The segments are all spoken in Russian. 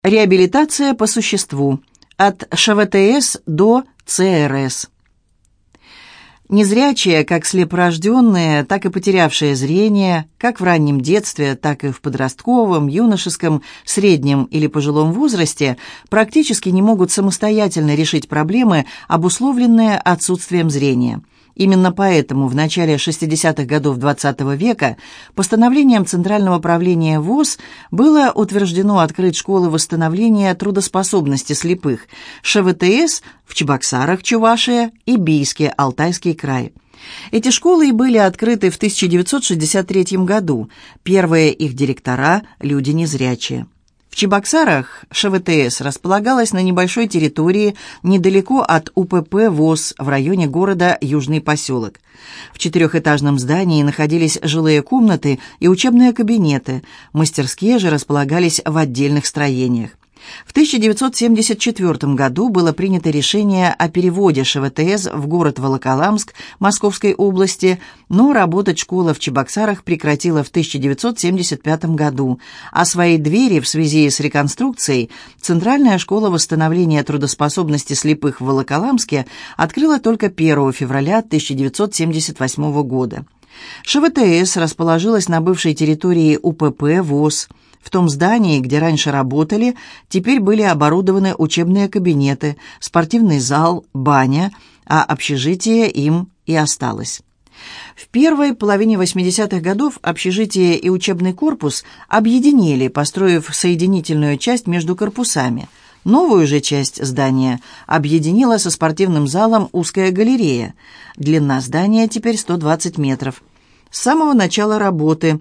Реабилитация по существу. От ШВТС до ЦРС. Незрячие, как слепорожденные, так и потерявшие зрение, как в раннем детстве, так и в подростковом, юношеском, среднем или пожилом возрасте, практически не могут самостоятельно решить проблемы, обусловленные отсутствием зрения. Именно поэтому в начале 60-х годов XX века постановлением Центрального правления ВОС было утверждено открыть школы восстановления трудоспособности слепых ШВТС в Чебоксарах, Чувашия, и Бийске, Алтайский край. Эти школы и были открыты в 1963 году. Первые их директора – люди незрячие. В Чебоксарах ШВТС располагалась на небольшой территории недалеко от УПП ВОС в районе города Южный поселок. В 4-этажном здании находились жилые комнаты и учебные кабинеты, мастерские же располагались в отдельных строениях. В 1974 году было принято решение о переводе ШВТС в город Волоколамск Московской области, но работать школа в Чебоксарах прекратила в 1975 году, а свои двери в связи с реконструкцией Центральная школа восстановления трудоспособности слепых в Волоколамске открыла только 1 февраля 1978 года. ШВТС расположилась на бывшей территории УПП ВОС. В том здании, где раньше работали, теперь были оборудованы учебные кабинеты, спортивный зал, баня, а общежитие им и осталось. В первой половине 80-х годов общежитие и учебный корпус объединили, построив соединительную часть между корпусами. Новую же часть здания объединила со спортивным залом узкая галерея. Длина здания теперь 120 метров. С самого начала работы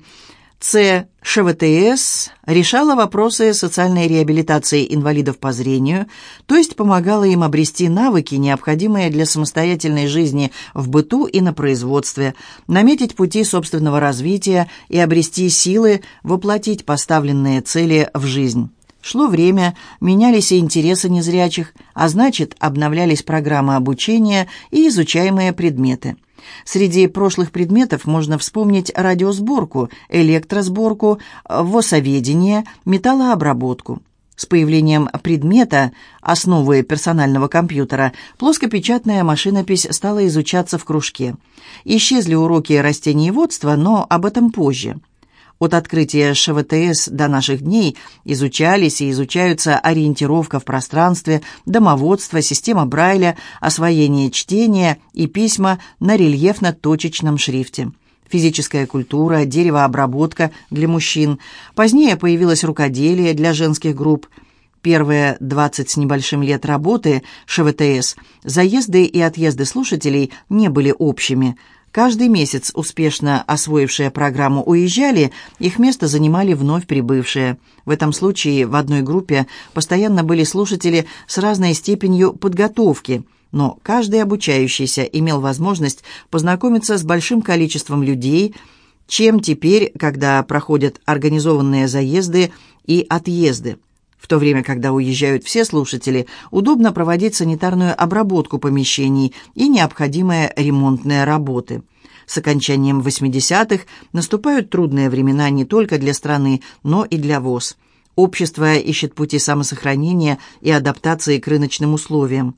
ЦШВТС решала вопросы социальной реабилитации инвалидов по зрению, то есть помогала им обрести навыки, необходимые для самостоятельной жизни в быту и на производстве, наметить пути собственного развития и обрести силы воплотить поставленные цели в жизнь. Шло время, менялись и интересы незрячих, а значит, обновлялись программы обучения и изучаемые предметы. Среди прошлых предметов можно вспомнить радиосборку, электросборку, воссоведение, металлообработку. С появлением предмета «Основы персонального компьютера» плоскопечатная машинопись стала изучаться в кружке. Исчезли уроки растениеводства, но об этом позже. От открытия ШВТС до наших дней изучались и изучаются ориентировка в пространстве, домоводство, система Брайля, освоение чтения и письма на рельефно-точечном шрифте. Физическая культура, деревообработка для мужчин. Позднее появилось рукоделие для женских групп. Первые 20 с небольшим лет работы ШВТС заезды и отъезды слушателей не были общими. Каждый месяц успешно освоившие программу уезжали, их место занимали вновь прибывшие. В этом случае в одной группе постоянно были слушатели с разной степенью подготовки, но каждый обучающийся имел возможность познакомиться с большим количеством людей, чем теперь, когда проходят организованные заезды и отъезды. В то время, когда уезжают все слушатели, удобно проводить санитарную обработку помещений и необходимые ремонтные работы. С окончанием 80-х наступают трудные времена не только для страны, но и для ВОС. Общество ищет пути самосохранения и адаптации к рыночным условиям.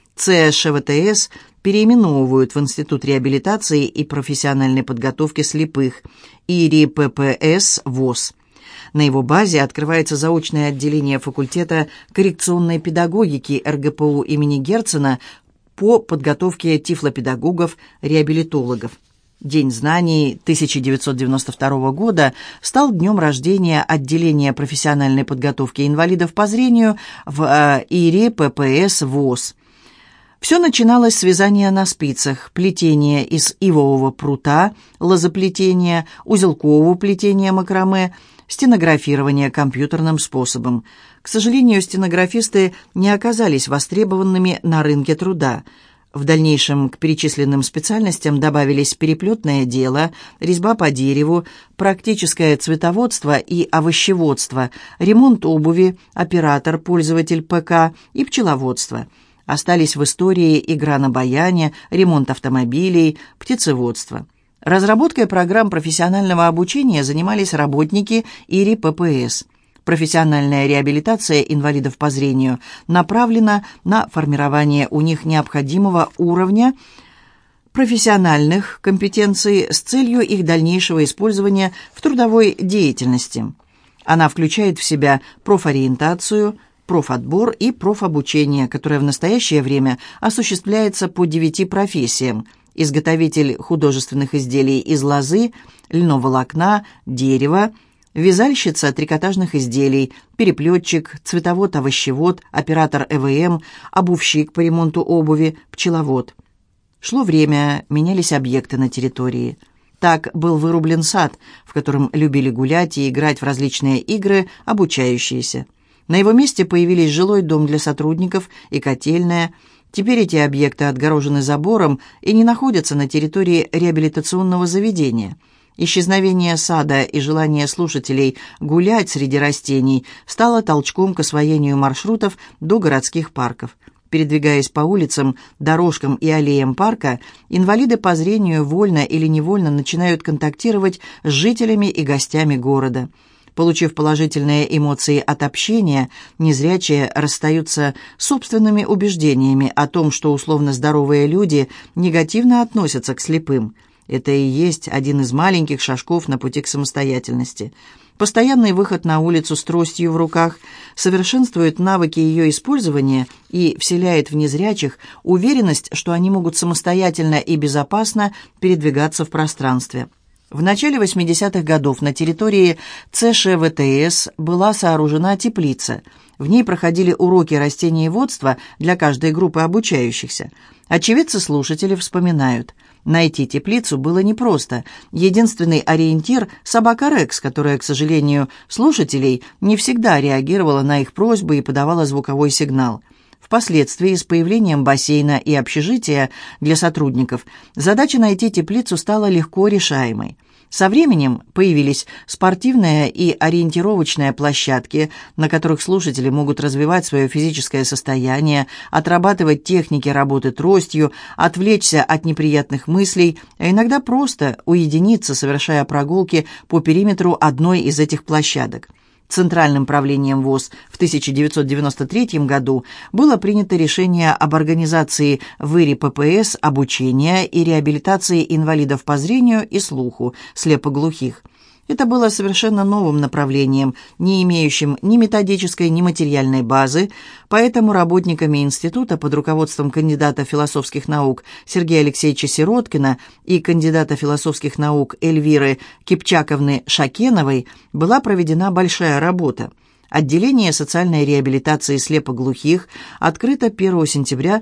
ЦШВТС переименовывают в Институт реабилитации и профессиональной подготовки слепых ИРИ-ППС ВОС. На его базе открывается заочное отделение факультета коррекционной педагогики РГПУ имени Герцена по подготовке тифлопедагогов-реабилитологов. День знаний 1992 года стал днем рождения отделения профессиональной подготовки инвалидов по зрению в ИРИ-ППС ВОС. Все начиналось с вязания на спицах, плетения из ивового прута, лозоплетения, узелкового плетения макраме, стенографирования компьютерным способом. К сожалению, стенографисты не оказались востребованными на рынке труда. В дальнейшем к перечисленным специальностям добавились переплетное дело, резьба по дереву, практическое цветоводство и овощеводство, ремонт обуви, оператор, пользователь ПК и пчеловодство. Остались в истории игра на баяне, ремонт автомобилей, птицеводство. Разработкой программ профессионального обучения занимались работники ИРИ-ППС. Профессиональная реабилитация инвалидов по зрению направлена на формирование у них необходимого уровня профессиональных компетенций с целью их дальнейшего использования в трудовой деятельности. Она включает в себя профориентацию, профотбор и профобучение, которое в настоящее время осуществляется по 9 профессиям: изготовитель художественных изделий из лозы, льноволокна, дерева, вязальщица трикотажных изделий, переплетчик, цветовод-овощевод, оператор ЭВМ, обувщик по ремонту обуви, пчеловод. Шло время, менялись объекты на территории. Так был вырублен сад, в котором любили гулять и играть в различные игры обучающиеся. На его месте появились жилой дом для сотрудников и котельная. Теперь эти объекты отгорожены забором и не находятся на территории реабилитационного заведения. Исчезновение сада и желание слушателей гулять среди растений стало толчком к освоению маршрутов до городских парков. Передвигаясь по улицам, дорожкам и аллеям парка, инвалиды по зрению вольно или невольно начинают контактировать с жителями и гостями города. Получив положительные эмоции от общения, незрячие расстаются с собственными убеждениями о том, что условно здоровые люди негативно относятся к слепым. Это и есть один из маленьких шажков на пути к самостоятельности. Постоянный выход на улицу с тростью в руках совершенствует навыки ее использования и вселяет в незрячих уверенность, что они могут самостоятельно и безопасно передвигаться в пространстве. В начале 80-х годов на территории ЦШВТС была сооружена теплица. В ней проходили уроки растениеводства для каждой группы обучающихся. Очевидцы-слушатели вспоминают: найти теплицу было непросто. Единственный ориентир – собака Рекс, которая, к сожалению, слушателей не всегда реагировала на их просьбы и подавала звуковой сигнал. Впоследствии, с появлением бассейна и общежития для сотрудников, задача найти теплицу стала легко решаемой. Со временем появились спортивные и ориентировочные площадки, на которых слушатели могут развивать свое физическое состояние, отрабатывать техники работы тростью, отвлечься от неприятных мыслей, а иногда просто уединиться, совершая прогулки по периметру одной из этих площадок. Центральным правлением ВОС в 1993 году было принято решение об организации в ИРИ ППС обучения и реабилитации инвалидов по зрению и слуху, слепоглухих. Это было совершенно новым направлением, не имеющим ни методической, ни материальной базы, поэтому работниками института под руководством кандидата философских наук Сергея Алексеевича Сироткина и кандидата философских наук Эльвиры Кипчаковны Шакеновой была проведена большая работа. Отделение социальной реабилитации слепоглухих открыто 1 сентября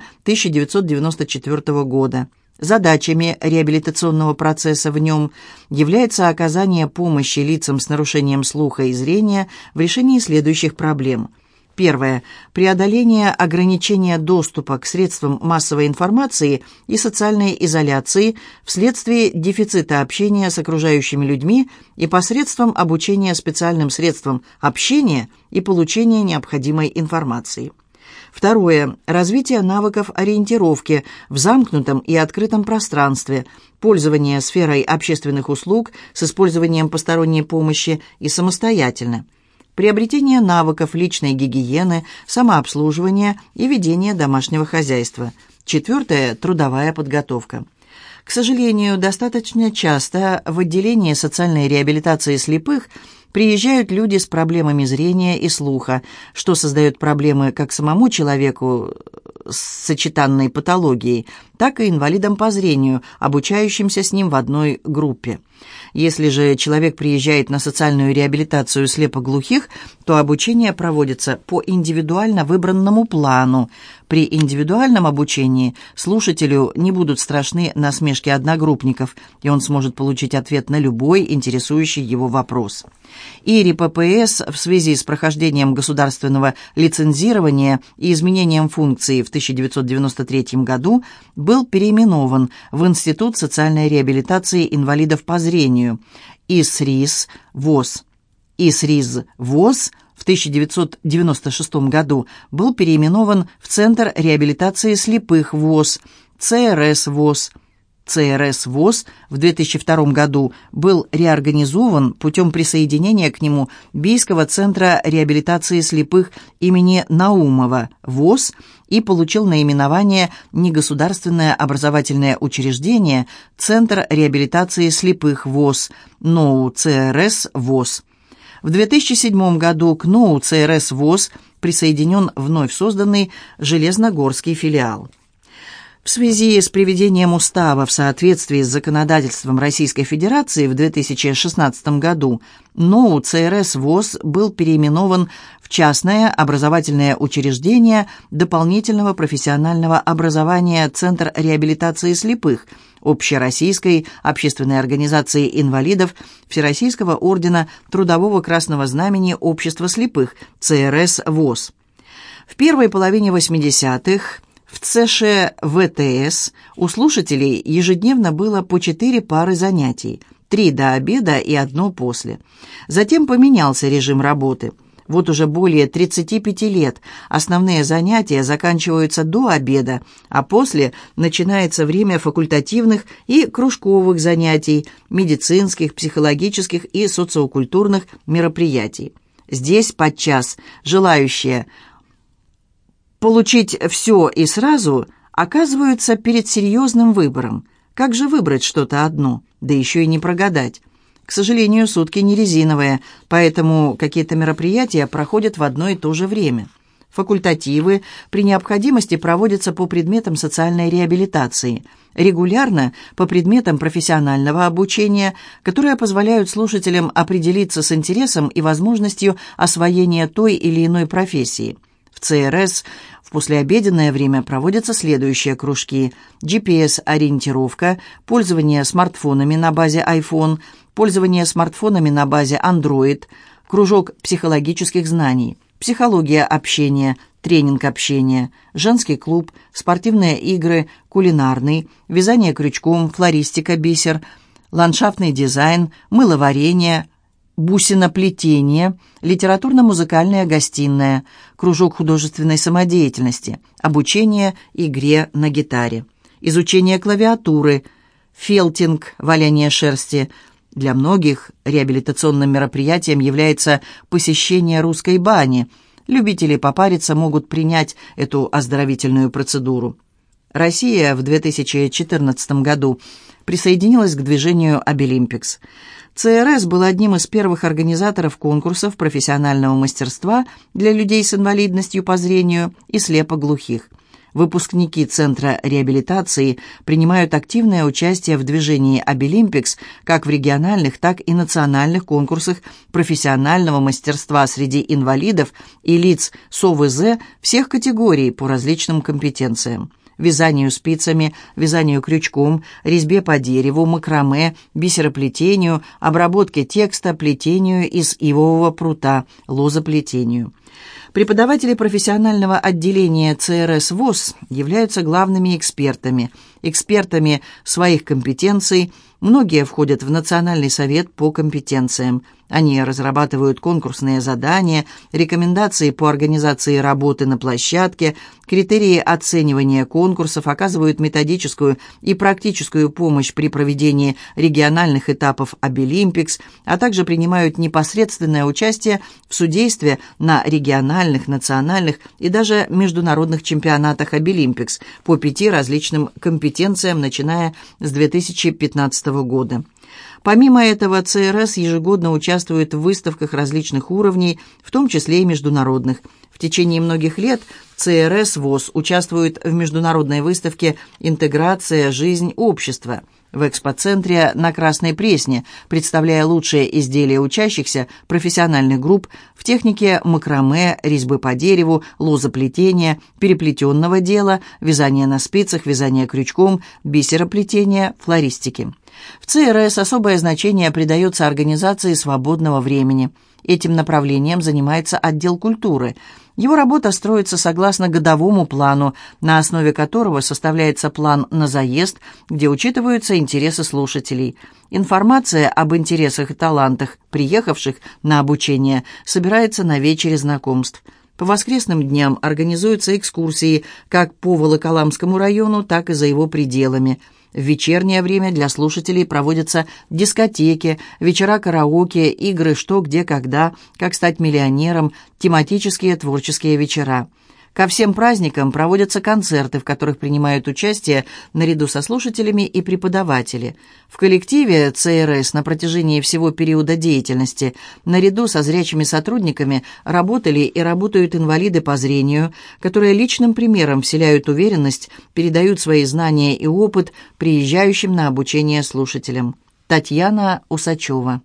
1994 года. Задачами реабилитационного процесса в нем является оказание помощи лицам с нарушением слуха и зрения в решении следующих проблем. Первое. Преодоление ограничения доступа к средствам массовой информации и социальной изоляции вследствие дефицита общения с окружающими людьми и посредством обучения специальным средствам общения и получения необходимой информации. Второе. Развитие навыков ориентировки в замкнутом и открытом пространстве, пользование сферой общественных услуг с использованием посторонней помощи и самостоятельно. Приобретение навыков личной гигиены, самообслуживания и ведения домашнего хозяйства. Четвертое. Трудовая подготовка. К сожалению, достаточно часто в отделении социальной реабилитации слепых приезжают люди с проблемами зрения и слуха, что создает проблемы как самому человеку с сочетанной патологией, так и инвалидам по зрению, обучающимся с ним в одной группе. Если же человек приезжает на социальную реабилитацию слепоглухих, то обучение проводится по индивидуально выбранному плану. При индивидуальном обучении слушателю не будут страшны насмешки одногруппников, и он сможет получить ответ на любой интересующий его вопрос. ИРИ ППС в связи с прохождением государственного лицензирования и изменением функции в 1993 году был переименован в Институт социальной реабилитации инвалидов по зрению ИСРИЗ ВОС. ИСРИЗ ВОС в 1996 году был переименован в Центр реабилитации слепых ВОС, ЦРС ВОС. ЦРС ВОС в 2002 году был реорганизован путем присоединения к нему Бийского центра реабилитации слепых имени Наумова ВОС и получил наименование негосударственное образовательное учреждение Центр реабилитации слепых ВОС НОУ ЦРС ВОС. В 2007 году к НОУ ЦРС ВОС присоединен вновь созданный Железногорский филиал. В связи с приведением устава в соответствии с законодательством Российской Федерации в 2016 году НОУ ЦРС ВОС был переименован в частное образовательное учреждение дополнительного профессионального образования Центр реабилитации слепых Общероссийской общественной организации инвалидов Всероссийского ордена Трудового Красного Знамени Общества слепых ЦРС ВОС. В первой половине 80-х в ЦШ-ВТС у слушателей ежедневно было по 4 пары занятий, 3 до обеда и 1 после. Затем поменялся режим работы. Вот уже более 35 лет основные занятия заканчиваются до обеда, а после начинается время факультативных и кружковых занятий, медицинских, психологических и социокультурных мероприятий. Здесь подчас желающие получить все и сразу оказываются перед серьезным выбором. Как же выбрать что-то одно, да еще и не прогадать? К сожалению, сутки не резиновые, поэтому какие-то мероприятия проходят в одно и то же время. Факультативы при необходимости проводятся по предметам социальной реабилитации, регулярно по предметам профессионального обучения, которые позволяют слушателям определиться с интересом и возможностью освоения той или иной профессии. В ЦРС в послеобеденное время проводятся следующие кружки: GPS-ориентировка, пользование смартфонами на базе iPhone, пользование смартфонами на базе Android, кружок психологических знаний, психология общения, тренинг общения, женский клуб, спортивные игры, кулинарный, вязание крючком, флористика, бисер, ландшафтный дизайн, мыловарение, бусиноплетение, литературно-музыкальная гостиная, кружок художественной самодеятельности, обучение игре на гитаре, изучение клавиатуры, фелтинг, валяние шерсти. Для многих реабилитационным мероприятием является посещение русской бани. Любители попариться могут принять эту оздоровительную процедуру. Россия в 2014 году присоединилась к движению «Обилимпикс». ЦРС был одним из первых организаторов конкурсов профессионального мастерства для людей с инвалидностью по зрению и слепоглухих. Выпускники Центра реабилитации принимают активное участие в движении «Обилимпикс» как в региональных, так и национальных конкурсах профессионального мастерства среди инвалидов и лиц с ОВЗ всех категорий по различным компетенциям: вязанию спицами, вязанию крючком, резьбе по дереву, макраме, бисероплетению, обработке текста, плетению из ивового прута, лозоплетению. Преподаватели профессионального отделения ЦРС ВОС являются главными экспертами своих компетенций. Многие входят в Национальный совет по компетенциям. Они разрабатывают конкурсные задания, рекомендации по организации работы на площадке, критерии оценивания конкурсов, оказывают методическую и практическую помощь при проведении региональных этапов «Обилимпикс», а также принимают непосредственное участие в судействе на региональных, национальных и даже международных чемпионатах «Обилимпикс» по 5 различным компетенциям, начиная с 2015 года. Помимо этого, ЦРС ежегодно участвует в выставках различных уровней, в том числе и международных. В течение многих лет ЦРС ВОС участвует в международной выставке «Интеграция. Жизнь. Общество» в экспоцентре на Красной Пресне, представляя лучшие изделия учащихся профессиональных групп в технике макраме, резьбы по дереву, лозоплетения, переплетенного дела, вязания на спицах, вязания крючком, бисероплетения, флористики. В ЦРС особое значение придается организации свободного времени. Этим направлением занимается отдел культуры. Его работа строится согласно годовому плану, на основе которого составляется план на заезд, где учитываются интересы слушателей. Информация об интересах и талантах приехавших на обучение собирается на вечере знакомств. По воскресным дням организуются экскурсии как по Волоколамскому району, так и за его пределами. В вечернее время для слушателей проводятся дискотеки, вечера караоке, игры «Что, где, когда», «Как стать миллионером», тематические творческие вечера. Ко всем праздникам проводятся концерты, в которых принимают участие наряду со слушателями и преподаватели. В коллективе ЦРС на протяжении всего периода деятельности наряду со зрячими сотрудниками работали и работают инвалиды по зрению, которые личным примером вселяют уверенность, передают свои знания и опыт приезжающим на обучение слушателям. Татьяна Усачева.